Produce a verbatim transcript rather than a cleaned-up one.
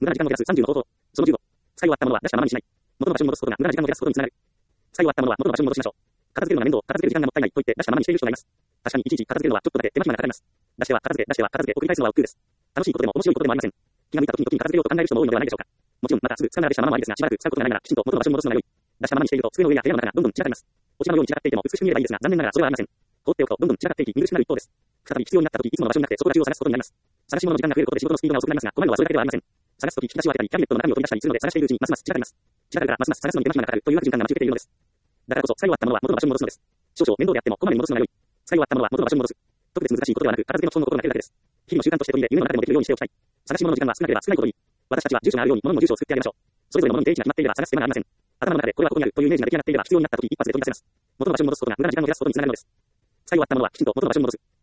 無駄な時間を減らすさんじゅうの方法。そのじゅうご。使い終わったものは出したままにしない。元の場所に戻すことが無駄な時間を減らすことにつながる。使い終わったものは元の場所に戻しましょう。片付けるのが面倒、片付ける時間がもったいないと言って出したままにしている人がいます。確かにいちいち片付けるのはちょっとだけ手間暇がかかります。出しては片付け、出しては片付けを繰り返すのは億劫です。楽しいことでも面白いことでもありません。気が向いた時に時に片付けようと考える人も多いのではないでしょうか。もちろんまたすぐ使うなら出したままもいいですが、しばらく使うことがないならきちんと元の場所に戻すのが良い。出したままにしていると机の上や部屋の中がどんどん散らかります。落ち葉のように散らかっていても美しく見えればいいですが、残念ながらそれはありません。放っておくとどんどん散らかっていき見苦しくなる一方です。再び必要になった時いつもの場所になってそこだけを探すことになります。探し物の時間が増えることで仕事のスピードが遅くなりますが、困るのはそれだけではありません。探す時引き出しを開けたりキャビネットの中身を取り出したりするので探しているうちにますます散らかります。散らかるからますます探すのに手間暇がかかるという悪循環が待ち受けているのです。だからこそ使い終わったものは元の場所に戻すのです。少々面倒であってもこまめに戻すのが良い。使い終わったものは元の場所に戻す。特別難しいことではなく、片付けの基本のことが書けるだけです。日々の習慣として取り入れ、夢の中でもできるようにしておきたい。探し物の時間が少なければ少ないほどいい。私たちは住所があるように物の住所を作ってあげましょう。それぞれの物に定位置が決まっていれば探す手間がありません。頭の中でこれはここにあるというイメージが出来上がっていれば必要になった時一発で取り出せます。元の場所に戻すことが無駄な時間を減らすことにつながるのです。使い終わったものはきちんと元の場所に戻す。